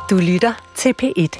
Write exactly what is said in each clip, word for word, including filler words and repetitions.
Du lytter til P et.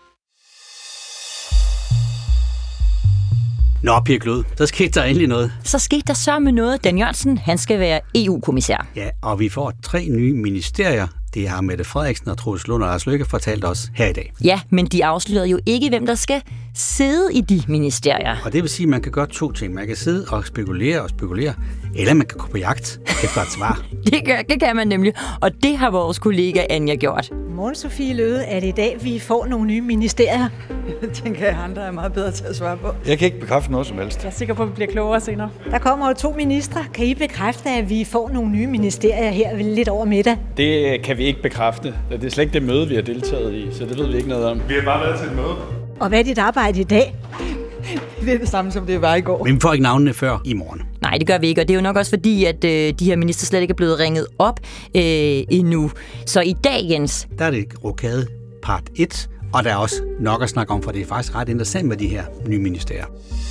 Nå, Pia Glud, der skete der endelig noget. Så skete der så med noget. Dan Jørgensen, han skal være E U-kommissær. Ja, og vi får tre nye ministerier. Det har Mette Frederiksen og Troels Lund og Lars Løkke fortalt os her i dag. Ja, men de afslørede jo ikke, hvem der skal sidde i de ministerier. Og det vil sige, at man kan gøre to ting. Man kan sidde og spekulere og spekulere, eller man kan gå på jagt efter et svar. det, kan, det kan man nemlig, og det har vores kollega Anja gjort. Morgen, Sofie Løde, er det i dag, vi får nogle nye ministerier? Det tænker jeg, andre er meget bedre til at svare på. Jeg kan ikke bekræfte noget som helst. Jeg er sikker på, at vi bliver klogere senere. Der kommer jo to ministre. Kan I bekræfte, at vi får nogle nye ministerier her lidt over middag? Det kan vi ikke bekræfte. Det er slet ikke det møde, vi har deltaget i, så det ved vi ikke noget om. Vi har bare været til et møde. Og hvad er dit arbejde i dag? Det er det samme, som det var i går. Men vi får ikke navnene før i morgen. Nej, det gør vi ikke, og det er jo nok også fordi, at øh, de her minister slet ikke er blevet ringet op øh, endnu. Så i dag, Jens... Der er det rokade part et, og der er også nok at snakke om, for det er faktisk ret interessant med de her nye ministerier.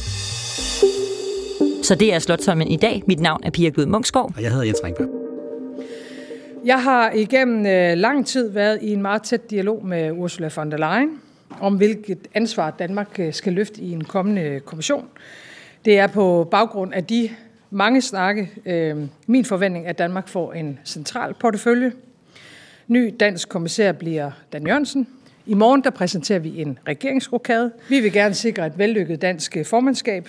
Så det er Slotsholmen i dag. Mit navn er Pia Glud Munksgaard. Og jeg hedder Jens Ringberg. Jeg har igennem øh, lang tid været i en meget tæt dialog med Ursula von der Leyen om, hvilket ansvar Danmark skal løfte i en kommende kommission. Det er på baggrund af de mange snakke øh, min forventning, at Danmark får en central portefølje. Ny dansk kommissær bliver Dan Jørgensen. I morgen der præsenterer vi en regeringsrokade. Vi vil gerne sikre et vellykket dansk formandskab.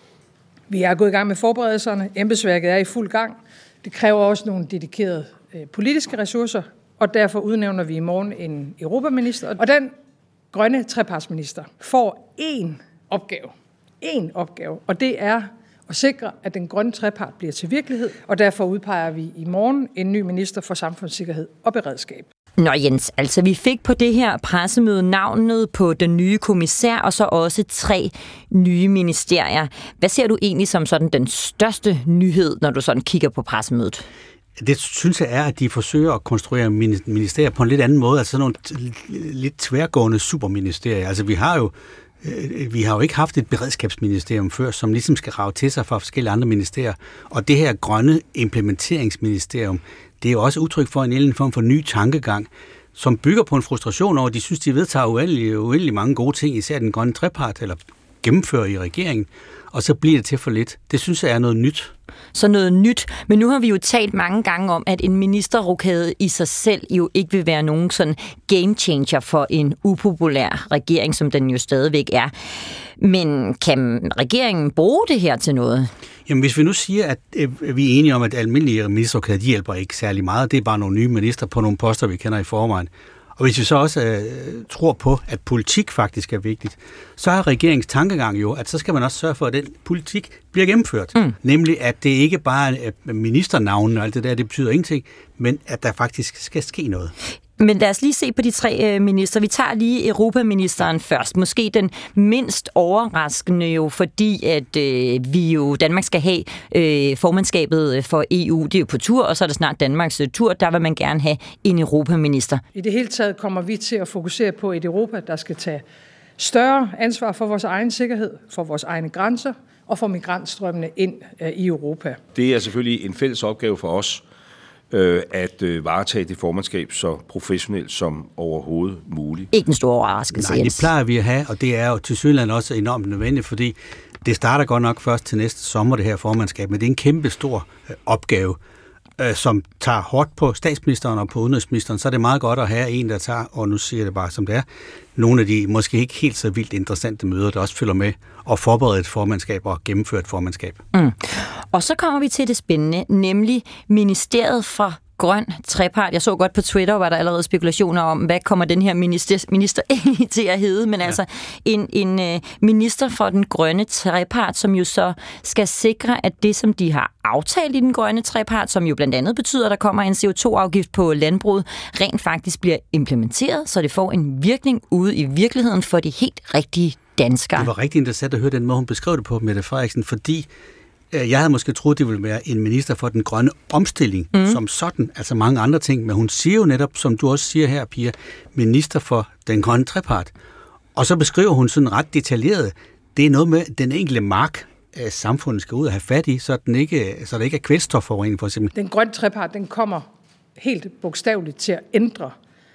Vi er gået i gang med forberedelserne. Embedsværket er i fuld gang. Det kræver også nogle dedikerede øh, politiske ressourcer, og derfor udnævner vi i morgen en europaminister. Og den grønne trepartsminister får én opgave. Én opgave, og det er at sikre, at den grønne trepart bliver til virkelighed, og derfor udpeger vi i morgen en ny minister for samfundssikkerhed og beredskab. Nå Jens, altså vi fik på det her pressemøde navnet på den nye kommissær, og så også tre nye ministerier. Hvad ser du egentlig som sådan den største nyhed, når du sådan kigger på pressemødet? Det synes jeg er, at de forsøger at konstruere ministerier på en lidt anden måde, altså sådan nogle lidt tværgående superministerier. Altså vi har jo Vi har jo ikke haft et beredskabsministerium før, som ligesom skal rage til sig fra forskellige andre ministerier. Og det her grønne implementeringsministerium, det er jo også udtryk for en eller anden form for ny tankegang, som bygger på en frustration over, at de synes, de vedtager uendelig, uendelig mange gode ting, især den grønne trepart, eller gennemfører i regeringen, og så bliver det til for lidt. Det synes jeg er noget nyt. Så noget nyt, men nu har vi jo talt mange gange om, at en ministerrokade i sig selv jo ikke vil være nogen sådan game changer for en upopulær regering, som den jo stadigvæk er. Men kan regeringen bruge det her til noget? Jamen hvis vi nu siger, at vi er enige om, at almindelige ministerrokader, de hjælper ikke særlig meget, det er bare nogle nye minister på nogle poster, vi kender i forvejen. Og hvis vi så også øh, tror på, at politik faktisk er vigtigt, så er regeringens tankegang jo, at så skal man også sørge for, at den politik bliver gennemført. Mm. Nemlig, at det ikke bare er ministernavnene og alt det der, det betyder ingenting, men at der faktisk skal ske noget. Men lad os lige se på de tre øh, minister. Vi tager lige europaministeren først. Måske den mindst overraskende jo, fordi at øh, vi jo, Danmark skal have øh, formandskabet for E U. Det er jo på tur, og så er det snart Danmarks tur. Der vil man gerne have en europaminister. I det hele taget kommer vi til at fokusere på et Europa, der skal tage større ansvar for vores egen sikkerhed, for vores egne grænser og for migrantstrømmene ind øh, i Europa. Det er selvfølgelig en fælles opgave for os, at varetage det formandskab så professionelt som overhovedet muligt. Ikke en stor overraskelse. Nej, det plejer vi at have, og det er jo til Sydland også enormt nødvendigt, fordi det starter godt nok først til næste sommer, det her formandskab, men det er en kæmpe stor opgave, som tager hårdt på statsministeren og på udenrigsministeren, så er det meget godt at have en, der tager, og nu siger jeg det bare som det er, nogle af de måske ikke helt så vildt interessante møder, der også følger med og forberede et formandskab og gennemføre et formandskab. Mm. Og så kommer vi til det spændende, nemlig Ministeriet for Grøn Trepart. Jeg så godt på Twitter, var der allerede spekulationer om, hvad kommer den her minister, minister egentlig til at hedde, men ja. altså en, en uh, minister for den grønne trepart, som jo så skal sikre, at det, som de har aftalt i den grønne trepart, som jo blandt andet betyder, at der kommer en C O to afgift på landbruget, rent faktisk bliver implementeret, så det får en virkning ude i virkeligheden for de helt rigtige danskere. Det var rigtig interessant at høre den måde, hun beskrev det på, Mette Frederiksen, fordi jeg havde måske troet, det ville være en minister for den grønne omstilling, mm. som sådan, altså mange andre ting, men hun siger jo netop, som du også siger her, Pia, minister for den grønne trepart. Og så beskriver hun sådan ret detaljeret, det er noget med den enkelte mark, samfundet skal ud og have fat i, så, den ikke, så der ikke er kvælstofforurening for eksempel. Den grønne trepart, den kommer helt bogstaveligt til at ændre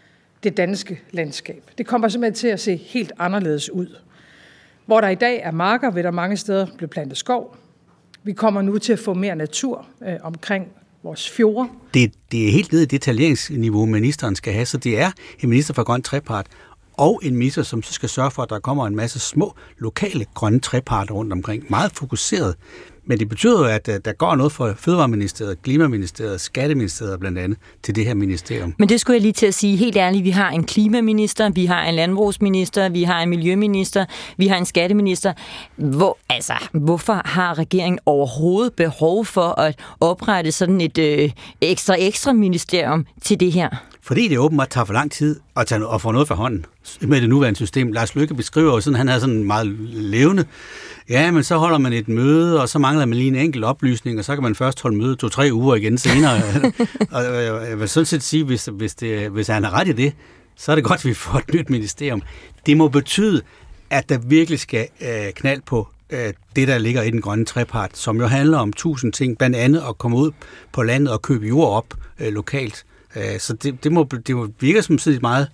det danske landskab. Det kommer simpelthen til at se helt anderledes ud. Hvor der i dag er marker, vil der mange steder blive plantet skov. Vi kommer nu til at få mere natur øh, omkring vores fjorde. Det, det er helt nede i detaljeringsniveau, ministeren skal have, så det er en minister for grøn trepart, og en minister, som så skal sørge for, at der kommer en masse små, lokale grønne treparter rundt omkring. Meget fokuseret. Men det betyder jo, at der går noget fra Fødevareministeriet, Klimaministeriet, Skatteministeriet blandt andet til det her ministerium. Men det skulle jeg lige til at sige helt ærligt. Vi har en klimaminister, vi har en landbrugsminister, vi har en miljøminister, vi har en skatteminister. Hvor, altså, hvorfor har regeringen overhovedet behov for at oprette sådan et øh, ekstra ekstra ministerium til det her? Fordi det åbenbart tager for lang tid at, tage, at få noget for hånden med det nuværende system. Lars Løkke beskriver jo sådan, han er sådan meget levende. Ja, men så holder man et møde, og så mangler man lige en enkelt oplysning, og så kan man først holde møde to-tre uger igen senere. Og jeg vil sådan set sige, hvis, hvis, det, hvis han har ret i det, så er det godt, at vi får et nyt ministerium. Det må betyde, at der virkelig skal øh, knald på øh, det, der ligger i den grønne trepart, som jo handler om tusind ting, blandt andet at komme ud på landet og købe jord op øh, lokalt. Så det, det, må, det må virke som sådan meget,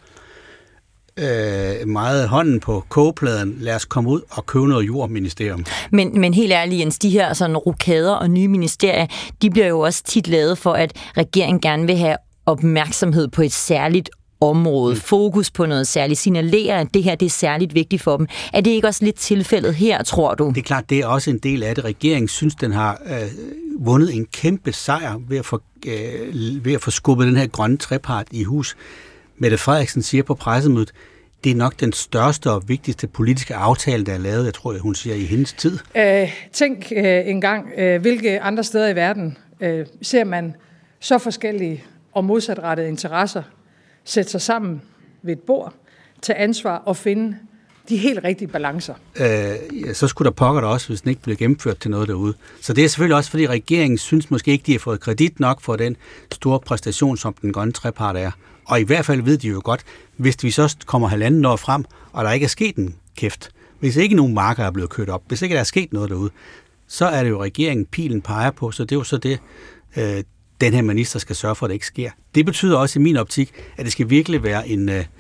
øh, meget hånden på kogepladen. Lad os komme ud og købe noget jordministerium. Men, men helt ærligt, Jens, de her sådan rokader og nye ministerier, de bliver jo også tit lavet for, at regeringen gerne vil have opmærksomhed på et særligt område, mm. fokus på noget særligt, signalerer, at det her det er særligt vigtigt for dem. Er det ikke også lidt tilfældet her, tror du? Det er klart, det er også en del af det. Regeringen synes, den har øh, vundet en kæmpe sejr ved at, få, øh, ved at få skubbet den her grønne trepart i hus. Mette Frederiksen siger på pressemødet, det er nok den største og vigtigste politiske aftale, der er lavet, jeg tror, hun siger, i hendes tid. Øh, tænk øh, engang, øh, hvilke andre steder i verden øh, ser man så forskellige og modsatrettede interesser sætte sig sammen ved et bord, tage ansvar og finde de helt rigtige balancer. Øh, ja, så skulle der pokker der også, hvis den ikke blev gennemført til noget derude. Så det er selvfølgelig også, fordi regeringen synes måske ikke, de har fået kredit nok for den store præstation, som den grønne trepart er. Og i hvert fald ved de jo godt, hvis vi så kommer halvanden år frem, og der ikke er sket en kæft, hvis ikke nogen marker er blevet kørt op, hvis ikke der er sket noget derude, så er det jo regeringen, pilen peger på, så det er jo så det, øh, den her minister skal sørge for, at det ikke sker. Det betyder også i min optik, at det skal virkelig være en, øh,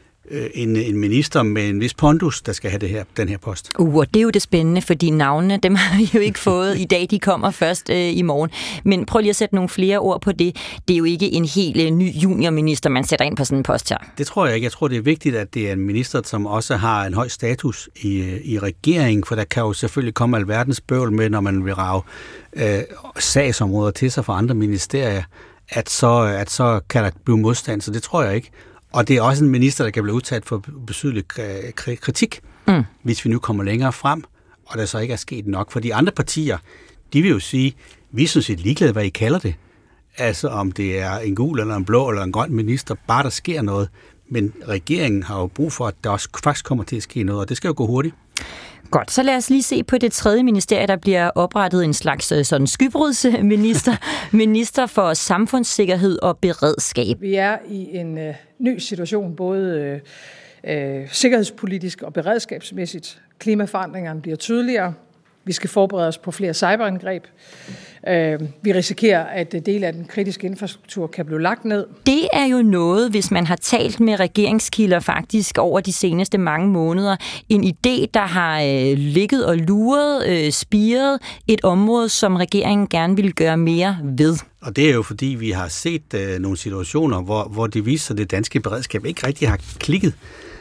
en, en minister med en vis pondus, der skal have det her, den her post. Uh, og det er jo det spændende, fordi navnene, dem har vi jo ikke fået i dag, de kommer først øh, i morgen. Men prøv lige at sætte nogle flere ord på det. Det er jo ikke en helt øh, ny juniorminister, man sætter ind på sådan en post her. Det tror jeg ikke. Jeg tror, det er vigtigt, at det er en minister, som også har en høj status i, i regeringen, for der kan jo selvfølgelig komme alverdens bøvl med, når man vil rage øh, sagsområder til sig fra andre ministerier, at så, at så kan der blive modstand, så det tror jeg ikke. Og det er også en minister, der kan blive udsat for betydelig kritik, mm. hvis vi nu kommer længere frem, og der så ikke er sket nok. For de andre partier, de vil jo sige, vi synes ikke ligeglade, hvad I kalder det. Altså om det er en gul eller en blå eller en grøn minister, bare der sker noget. Men regeringen har jo brug for, at der også faktisk kommer til at ske noget, og det skal jo gå hurtigt. Godt, så lad os lige se på det tredje ministerie, der bliver oprettet en slags sådan skybrudsminister, minister for samfundssikkerhed og beredskab. Vi er i en øh, ny situation, både øh, øh, sikkerhedspolitisk og beredskabsmæssigt. Klimaforandringerne bliver tydeligere. Vi skal forberede os på flere cyberangreb. Øh, vi risikerer, at dele af den kritiske infrastruktur kan blive lagt ned. Det er jo noget, hvis man har talt med regeringskilder faktisk over de seneste mange måneder. En idé, der har øh, ligget og luret, øh, spiret et område, som regeringen gerne vil gøre mere ved. Og det er jo fordi, vi har set øh, nogle situationer, hvor, hvor det viser sig, at det danske beredskab ikke rigtig har klikket.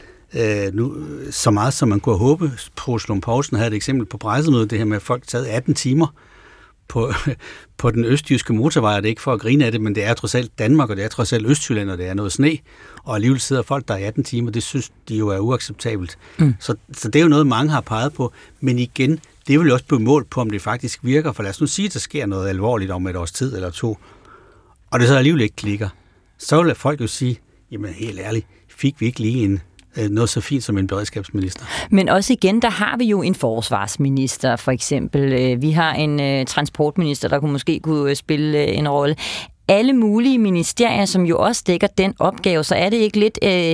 Øh, nu, så meget, som man kunne håbe. Troels Lund Poulsen havde et eksempel på pressemødet, det her med, at folk taget atten timer på, på den østjyske motorvej, og det er ikke for at grine af det, men det er trods alt Danmark, og det er trods alt Østjylland, og det er noget sne, og alligevel sidder folk der i atten timer, det synes de jo er uacceptabelt. Mm. Så, så det er jo noget, mange har peget på, men igen, det vil jo også blive målt på, om det faktisk virker, for lad os nu sige, at der sker noget alvorligt om et års tid eller to, og det så alligevel ikke klikker. Så vil folk jo sige, jamen helt ærligt, fik vi ikke lige en noget så fint som en beredskabsminister. Men også igen, der har vi jo en forsvarsminister, for eksempel. Vi har en transportminister, der kunne måske kunne spille en rolle. Alle mulige ministerier, som jo også dækker den opgave, så er det ikke lidt øh,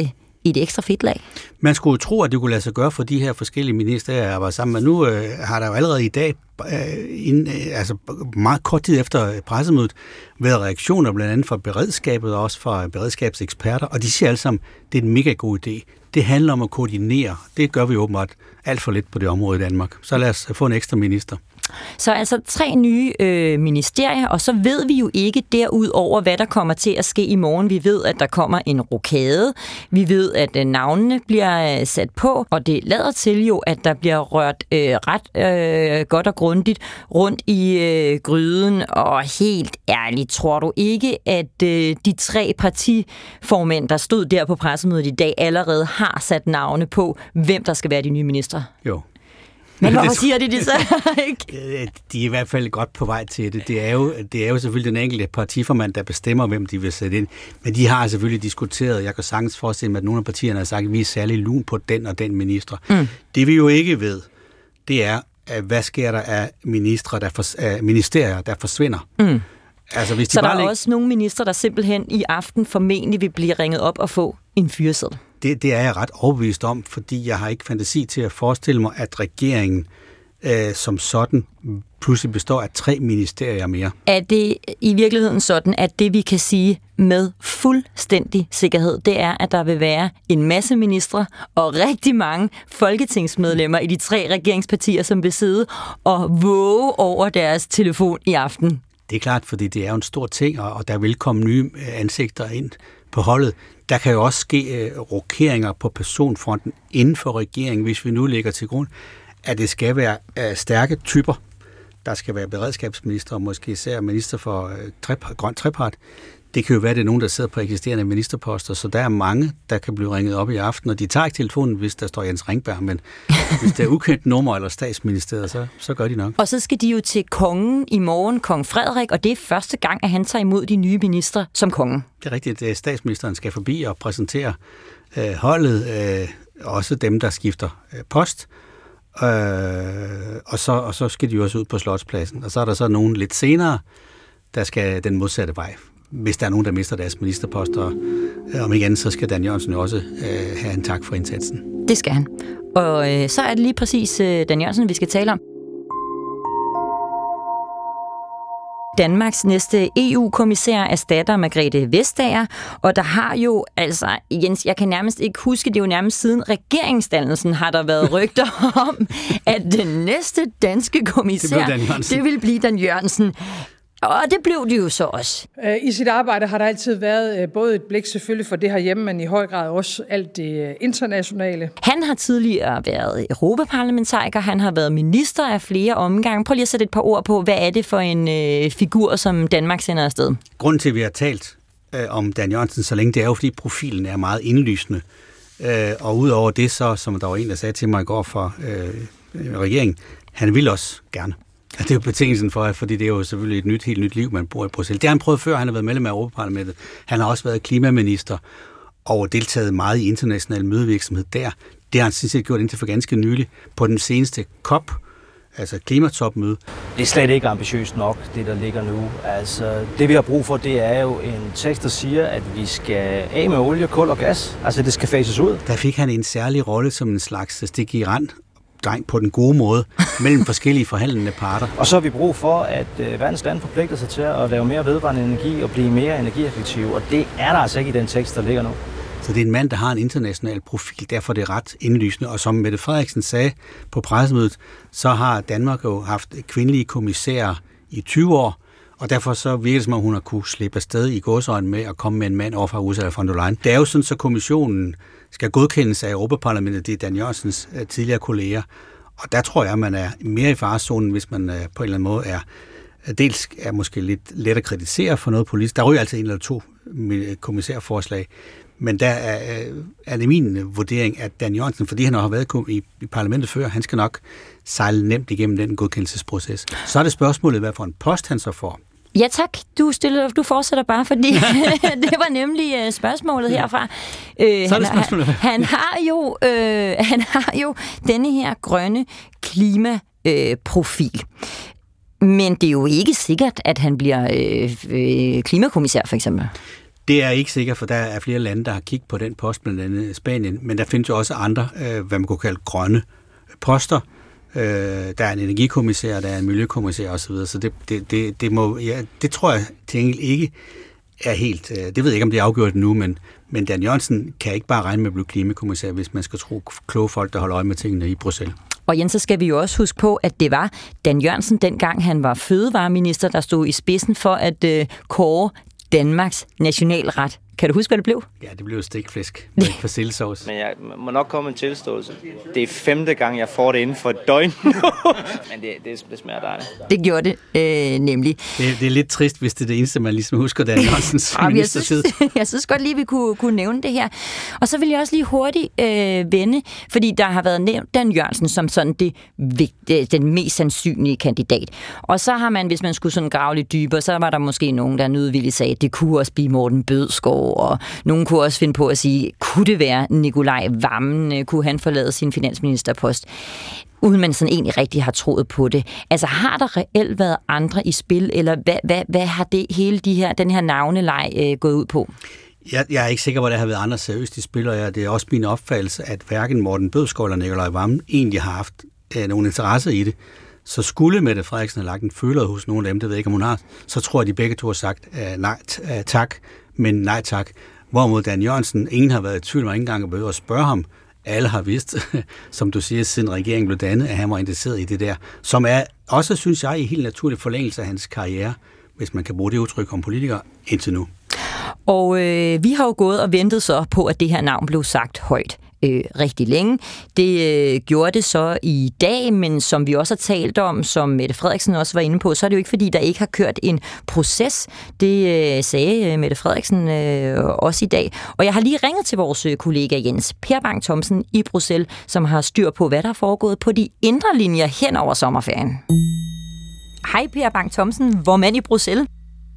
et ekstra fedtlag? Man skulle jo tro, at det kunne lade sig gøre for de her forskellige ministerier at arbejde sammen, men nu øh, har der jo allerede i dag, øh, inden, øh, altså meget kort tid efter pressemødet, været reaktioner blandt andet fra beredskabet og også fra beredskabseksperter, og de siger alle sammen, det er en mega god idé. Det handler om at koordinere. Det gør vi åbenbart alt for lidt på det område i Danmark. Så lad os få en ekstra minister. Så altså tre nye øh, ministerier, og så ved vi jo ikke derudover, hvad der kommer til at ske i morgen. Vi ved, at der kommer en rokade. Vi ved, at øh, navnene bliver øh, sat på, og det lader til jo, at der bliver rørt øh, ret øh, godt og grundigt rundt i øh, gryden. Og helt ærligt, tror du ikke, at øh, de tre partiformænd, der stod der på pressemødet i dag, allerede har sat navne på, hvem der skal være de nye ministre? Jo. Men hvorfor siger de det så ikke? De er i hvert fald godt på vej til det. Det er jo, det er jo selvfølgelig den enkelte partiformand, der bestemmer, hvem de vil sætte ind. Men de har selvfølgelig diskuteret, jeg kan sagtens forestille mig, at nogle af partierne har sagt, at vi er særlig lun på den og den minister. Mm. Det vi jo ikke ved, det er, hvad sker der af, ministre, der for, af ministerier, der forsvinder. Mm. Altså, hvis de så bare der er læg... også nogle ministre, der simpelthen i aften formentlig vil blive ringet op og få en fyreseddel. Det, det er jeg ret overbevist om, fordi jeg har ikke fantasi til at forestille mig, at regeringen øh, som sådan pludselig består af tre ministerier mere. Er det i virkeligheden sådan, at det vi kan sige med fuldstændig sikkerhed, det er, at der vil være en masse ministre og rigtig mange folketingsmedlemmer i de tre regeringspartier, som vil sidde og våge over deres telefon i aften? Det er klart, fordi det er jo en stor ting, og der vil komme nye ansigter ind på holdet. Der kan jo også ske uh, rokeringer på personfronten inden for regeringen, hvis vi nu lægger til grund, at det skal være uh, stærke typer. Der skal være beredskabsminister og måske især minister for uh, trepart, grøn trepart. Det kan jo være, at det er nogen, der sidder på eksisterende ministerposter, så der er mange, der kan blive ringet op i aften, og de tager ikke telefonen, hvis der står Jens Ringberg, men hvis det er ukendt nummer eller statsministeriet, så, så gør de nok. Og så skal de jo til kongen i morgen, kong Frederik, og det er første gang, at han tager imod de nye ministre som kongen. Det er rigtigt, at statsministeren skal forbi og præsentere øh, holdet, øh, også dem, der skifter øh, post, øh, og, så, og så skal de jo også ud på Slotspladsen, og så er der så nogen lidt senere, der skal den modsatte vej. Hvis der er nogen, der mister deres ministerposter, øh, om igen, så skal Dan Jørgensen jo også øh, have en tak for indsatsen. Det skal han. Og øh, så er det lige præcis øh, Dan Jørgensen, vi skal tale om. Danmarks næste E U-kommissær erstatter Margrethe Vestager, og der har jo, altså, Jens, jeg kan nærmest ikke huske, det er jo nærmest siden regeringsdannelsen har der været rygter om, at den næste danske kommissær, det, det vil blive Dan Jørgensen. Og det blev det jo så også. I sit arbejde har der altid været både et blik selvfølgelig for det herhjemme, men i høj grad også alt det internationale. Han har tidligere været europaparlamentariker, han har været minister af flere omgange. Prøv lige at sætte et par ord på, hvad er det for en øh, figur, som Danmark sender afsted? Grunden til, at vi har talt øh, om Dan Jørgensen så længe, det er jo, fordi profilen er meget indlysende. Øh, og udover det så, som der var en, der sagde til mig i går fra øh, regeringen, han vil også gerne. Det er jo betingelsen for, fordi det er jo selvfølgelig et nyt, helt nyt liv, man bor i Bruxelles. Det har han prøvet før, han har været medlem af Europaparlamentet. Han har også været klimaminister og deltaget meget i international mødevirksomhed der. Det har han sådan set gjort indtil for ganske nylig på den seneste COP, altså klimatopmøde. Det er slet ikke ambitiøst nok, det der ligger nu. Altså, det vi har brug for, det er jo en tekst, der siger, at vi skal af med olie, kul og gas. Altså, det skal fases ud. Der fik han en særlig rolle som en slags stik i rand, dreng på den gode måde, mellem forskellige forhandlende parter. Og så har vi brug for, at øh, verdens lande forpligter sig til at lave mere vedvarende energi og blive mere energieffektive, og det er der altså ikke i den tekst, der ligger nu. Så det er en mand, der har en international profil, derfor er det ret indlysende. Og som Mette Frederiksen sagde på pressemødet, så har Danmark jo haft kvindelige kommissærer i tyve år, og derfor så virker det som om, hun har kunne slippe afsted i gåseøjne med at komme med en mand over fra Ursula von der Leyen. Det er jo sådan, så kommissionen skal godkendes af Europaparlamentet, det er Dan Jørgensens tidligere kolleger. Og der tror jeg, at man er mere i farezonen, hvis man på en eller anden måde er, dels er måske lidt let at kritisere for noget politisk. Der ryger altså en eller to kommissærforslag, men der er, er det min vurdering, at Dan Jørgensen, fordi han har været i, i parlamentet før, han skal nok sejle nemt igennem den godkendelsesproces. Så er det spørgsmålet, hvad for en post han så får. Ja tak, du, stiller, du fortsætter bare, fordi det var nemlig uh, spørgsmålet herfra. Øh, Så er det spørgsmålet. Han, han, har jo, øh, han har jo denne her grønne klimaprofil. Øh, Men det er jo ikke sikkert, at han bliver øh, øh, klimakommissær, for eksempel. Det er ikke sikkert, for der er flere lande, der har kigget på den post, blandt andet Spanien, men der findes jo også andre, øh, hvad man kunne kalde grønne poster. Øh, der er en energikommissær, der er en miljøkommissær osv., så det, det, det, det, må, ja, det tror jeg til enkelt ikke er helt, øh, det ved jeg ikke, om det er afgjort nu, men, men Dan Jørgensen kan ikke bare regne med at blive klimakommissær, hvis man skal tro kloge folk, der holder øje med tingene i Bruxelles. Og Jens, så skal vi jo også huske på, at det var Dan Jørgensen, dengang han var fødevareminister, der stod i spidsen for at øh, kåre Danmarks nationalret. Kan du huske, hvad det blev? Ja, det blev stikflæsk med persillesauce. Men jeg må nok komme en tilståelse. Det er femte gang, jeg får det inden for et døgn nu. Men det, det, det smager dejligt. Det gjorde det øh, nemlig. Det, det er lidt trist, hvis det er det eneste, man ligesom husker, Dan Jørgensens ministertid. Jeg synes, jeg synes godt lige, vi kunne, kunne nævne det her. Og så vil jeg også lige hurtigt øh, vende, fordi der har været nævnt Dan Jørgensen som sådan det vigtige, den mest sandsynlige kandidat. Og så har man, hvis man skulle sådan grave lidt dybere, så var der måske nogen, der nødvilligt sagde, at det kunne også blive Morten Bødskov, og nogen kunne også finde på at sige, kunne det være Nikolaj Wammen, kunne han forlade sin finansministerpost, uden man sådan egentlig rigtig har troet på det. Altså har der reelt været andre i spil, eller hvad, hvad, hvad har det hele de her, den her navneleg øh, gået ud på? Jeg, jeg er ikke sikker på, at der har været andre seriøst i spil, og det er også min opfattelse, at hverken Morten Bødskov eller Nikolaj Wammen egentlig har haft øh, nogen interesse i det. Så skulle Mette Frederiksen have lagt en føler hos nogle af dem, det ved jeg ikke, om hun har, så tror jeg, de begge to har sagt uh, nej uh, tak, men nej tak. Hvorimod Dan Jørgensen, ingen har været i tvivl, og ikke engang behøver at spørge ham. Alle har vidst, som du siger, siden regeringen blev dannet, at han var interesseret i det der, som er også, synes jeg, i helt naturlig forlængelse af hans karriere, hvis man kan bruge det udtryk om politikere, indtil nu. Og øh, vi har jo gået og ventet så på, at det her navn blev sagt højt øh, rigtig længe. Det øh, gjorde det så i dag, men som vi også har talt om, som Mette Frederiksen også var inde på, så er det jo ikke, fordi der ikke har kørt en proces. Det øh, sagde øh, Mette Frederiksen øh, også i dag. Og jeg har lige ringet til vores øh, kollega Jens Per Bang Thomsen i Bruxelles, som har styr på, hvad der er foregået på de indre linjer hen over sommerferien. Hej Per Bang Thomsen, hvor mand i Bruxelles?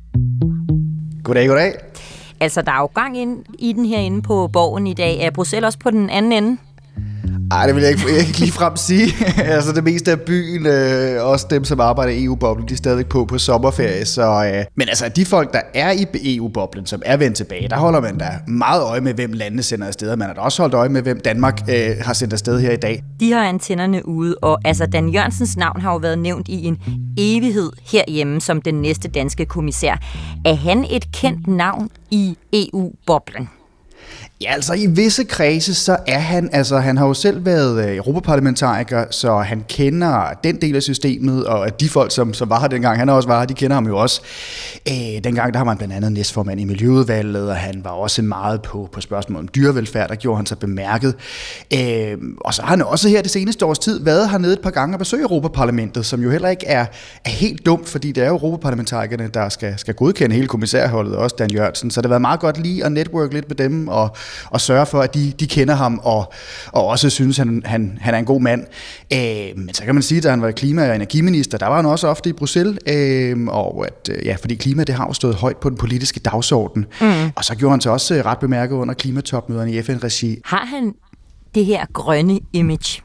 Goddag, goddag. Altså, der er jo gang ind i den herinde på Borgen i dag. Er Bruxelles også på den anden ende? Ej, det vil jeg ikke, jeg ikke lige frem sige. Altså, det meste af byen, øh, også dem, som arbejder i E U-boblen, de er stadig på på sommerferie. Så, øh, men altså, de folk, der er i E U-boblen, som er vendt tilbage, der holder man da meget øje med, hvem landene sender afsted. Man har da også holdt øje med, hvem Danmark øh, har sendt afsted her i dag. De har antennerne ude, og altså, Dan Jørgensens navn har jo været nævnt i en evighed herhjemme som den næste danske kommissær. Er han et kendt navn i E U-boblen? Ja, altså i visse kredse, så er han, altså han har jo selv været europaparlamentariker, så han kender den del af systemet, og de folk, som, som var her dengang, han også var her, de kender ham jo også. Æh, dengang, der har man blandt andet næstformand i Miljøudvalget, og han var også meget på, på spørgsmål om dyrevelfærd, der gjorde han sig bemærket. Æh, og så har han også her det seneste års tid været hernede et par gange og besøgt Europaparlamentet, som jo heller ikke er, er helt dumt, fordi det er jo europaparlamentarikerne, der skal, skal godkende hele kommissærholdet, også Dan Jørgensen, så det har været meget godt lige at network lidt med dem, og og sørge for, at de, de kender ham, og, og også synes, at han, han, han er en god mand. Øh, men så kan man sige, at da han var klima- og energiminister, der var han også ofte i Bruxelles, øh, og at, ja, fordi klima, det har jo stået højt på den politiske dagsorden. Mm. Og så gjorde han sig også ret bemærket under klimatopmøderne i F N-regi. Har han det her grønne image?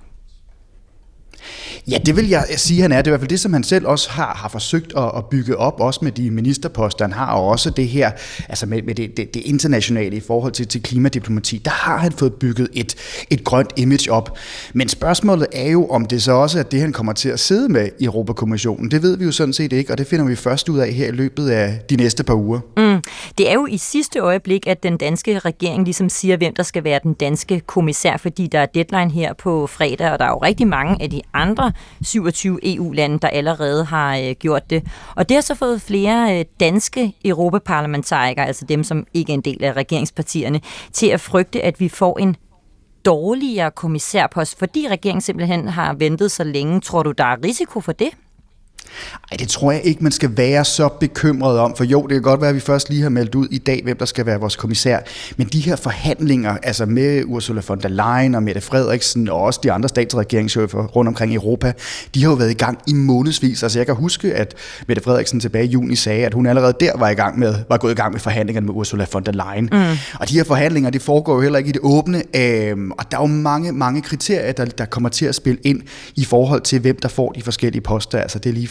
Ja, det vil jeg sige, han er. Det er i hvert fald det, som han selv også har, har forsøgt at, at bygge op, også med de ministerposter. Han har også det her, altså med, med det, det, det internationale i forhold til, til klimadiplomati. Der har han fået bygget et, et grønt image op. Men spørgsmålet er jo, om det så også er det, han kommer til at sidde med i Europakommissionen. Det ved vi jo sådan set ikke, og det finder vi først ud af her i løbet af de næste par uger. Mm. Det er jo i sidste øjeblik, at den danske regering ligesom siger, hvem der skal være den danske kommissær, fordi der er deadline her på fredag, og der er jo rigtig mange af de andre syvogtyve E U-lande, der allerede har øh, gjort det. Og det har så fået flere øh, danske europaparlamentarikere, altså dem, som ikke er en del af regeringspartierne, til at frygte, at vi får en dårligere kommissærpost, fordi regeringen simpelthen har ventet så længe. Tror du, der er risiko for det? Ej, det tror jeg ikke, man skal være så bekymret om, for jo, det kan godt være, at vi først lige har meldt ud i dag, hvem der skal være vores kommissær, men de her forhandlinger, altså med Ursula von der Leyen og Mette Frederiksen og også de andre statsregeringschefer rundt omkring i Europa, de har jo været i gang i månedsvis. Altså jeg kan huske, at Mette Frederiksen tilbage i juni sagde, at hun allerede der var i gang med, var gået i gang med forhandlingerne med Ursula von der Leyen. Mm. Og de her forhandlinger, de foregår jo heller ikke i det åbne, øhm, og der er jo mange, mange kriterier, der, der kommer til at spille ind i forhold til, hvem der får de forskellige poster. Altså det er lige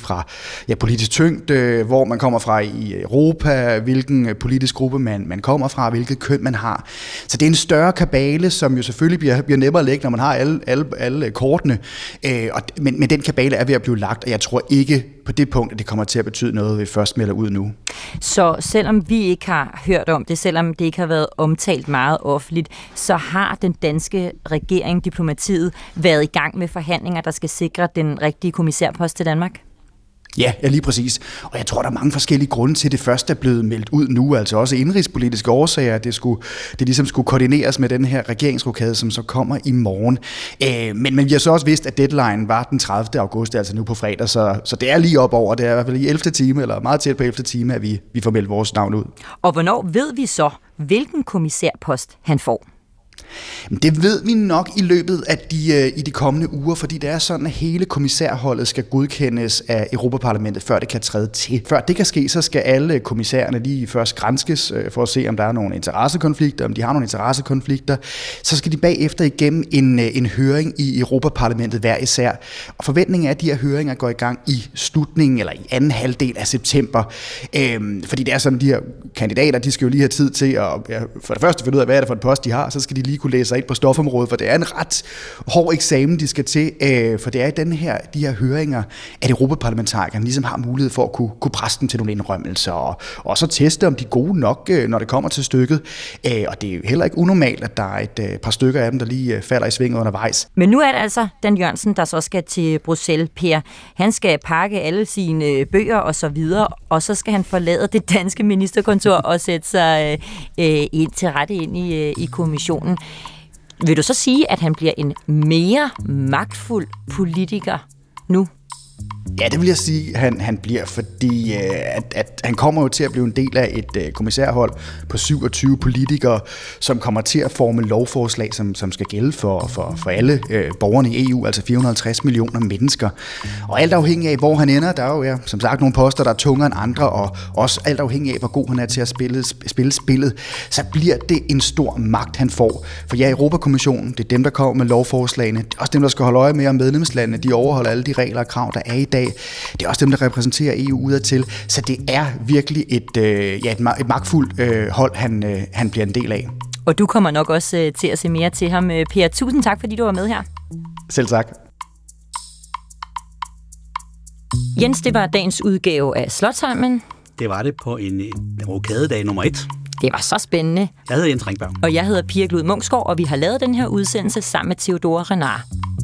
fra ja, politisk tyngde, hvor man kommer fra i Europa, hvilken politisk gruppe man, man kommer fra, hvilket køn man har. Så det er en større kabale, som jo selvfølgelig bliver, bliver nemmere at lægge, når man har alle, alle, alle kortene. Øh, og, men, men den kabale er ved at blive lagt, og jeg tror ikke på det punkt, at det kommer til at betyde noget, vi først melder ud nu. Så selvom vi ikke har hørt om det, selvom det ikke har været omtalt meget offentligt, så har den danske regering, diplomatiet, været i gang med forhandlinger, der skal sikre den rigtige kommissærpost til Danmark? Ja, ja, lige præcis. Og jeg tror, der er mange forskellige grunde til, at det først er blevet meldt ud nu, altså også indrigspolitiske årsager, at det, skulle, det ligesom skulle koordineres med den her regeringsrokade, som så kommer i morgen. Øh, men, men vi har så også vidst, at deadline var den tredivte august, altså nu på fredag, så, så det er lige op over, det er i hvert fald i ellevte time, eller meget tæt på ellevte time, at vi, vi får meldt vores navn ud. Og hvornår ved vi så, hvilken kommissærpost han får? Det ved vi nok i løbet af de, i de kommende uger, fordi det er sådan, at hele kommissærholdet skal godkendes af Europaparlamentet, før det kan træde til. Før det kan ske, så skal alle kommissærerne lige først granskes for at se, om der er nogle interessekonflikter, om de har nogle interessekonflikter. Så skal de bagefter igennem en, en høring i Europaparlamentet hver især. Og forventningen er, at de her høringer går i gang i slutningen eller i anden halvdel af september. Øhm, fordi det er sådan, de her kandidater, de skal jo lige have tid til at ja, for det første finde ud af, hvad er det for en post, de har, så skal de lige kunne læse sig ind på stofområdet, for det er en ret hård eksamen, de skal til, øh, for det er i den her, de her høringer, at europaparlamentarikerne ligesom har mulighed for at kunne, kunne presse dem til nogle indrømmelser, og, og så teste, om de er gode nok, øh, når det kommer til stykket. Øh, og det er jo heller ikke unormalt, at der er et øh, par stykker af dem, der lige øh, falder i svinget undervejs. Men nu er det altså Dan Jørgensen, der så skal til Bruxelles, Per. Han skal pakke alle sine bøger og så videre, og så skal han forlade det danske ministerkontor og sætte sig øh, ind til rette ind i, øh, i kommissionen. Vil du så sige, at han bliver en mere magtfuld politiker nu? Ja, det vil jeg sige, han, han bliver, fordi øh, at, at han kommer jo til at blive en del af et øh, kommissærhold på syvogtyve politikere, som kommer til at forme lovforslag, som, som skal gælde for, for, for alle øh, borgerne i E U, altså fire hundrede og halvtreds millioner mennesker. Og alt afhængig af, hvor han ender, der er jo ja, som sagt nogle poster, der er tungere end andre, og også alt afhængig af, hvor god han er til at spille, spille spillet, så bliver det en stor magt, han får. For ja, Europakommissionen, det er dem, der kommer med lovforslagene, det er også dem, der skal holde øje med, om medlemslandene de overholder alle de regler og krav, der er i dag. Det er også dem, der repræsenterer E U udadtil, så det er virkelig et, øh, ja, et, et magtfuldt øh, hold, han, øh, han bliver en del af. Og du kommer nok også øh, til at se mere til ham, Per. Tusind tak, fordi du var med her. Selv tak. Jens, det var dagens udgave af Slotsholmen. Det var det på en, en rokadedag nummer et. Det var så spændende. Jeg hedder Jens Ringberg. Og jeg hedder Pia Glud Munksgaard, og vi har lavet den her udsendelse sammen med Theodora Renard.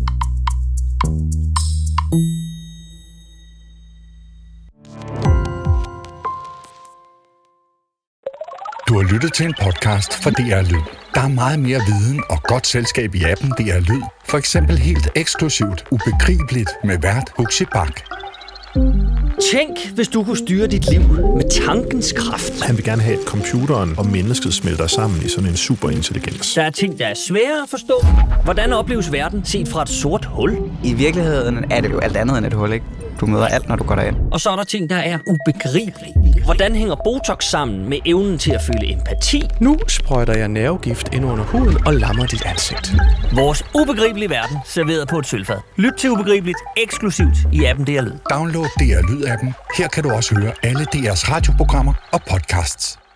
Du har lyttet til en podcast fra D R Lyd. Der er meget mere viden og godt selskab i appen D R Lyd. For eksempel helt eksklusivt Ubegribeligt med vært Huxi Bach. Tænk, hvis du kunne styre dit liv med tankens kraft. Han vil gerne have, at computeren og mennesket smelter sammen i sådan en superintelligens. Der er ting, der er svære at forstå. Hvordan opleves verden set fra et sort hul? I virkeligheden er det jo alt andet end et hul, ikke? Du møder alt, når du går derind. Og så er der ting, der er ubegribelige. Hvordan hænger Botox sammen med evnen til at føle empati? Nu sprøjter jeg nervegift ind under huden og lammer dit ansigt. Vores ubegribelige verden serveret på et sølvfad. Lyt til Ubegribeligt eksklusivt i appen D R Lyd. Download D R Lyd-appen. Her kan du også høre alle D R's radioprogrammer og podcasts.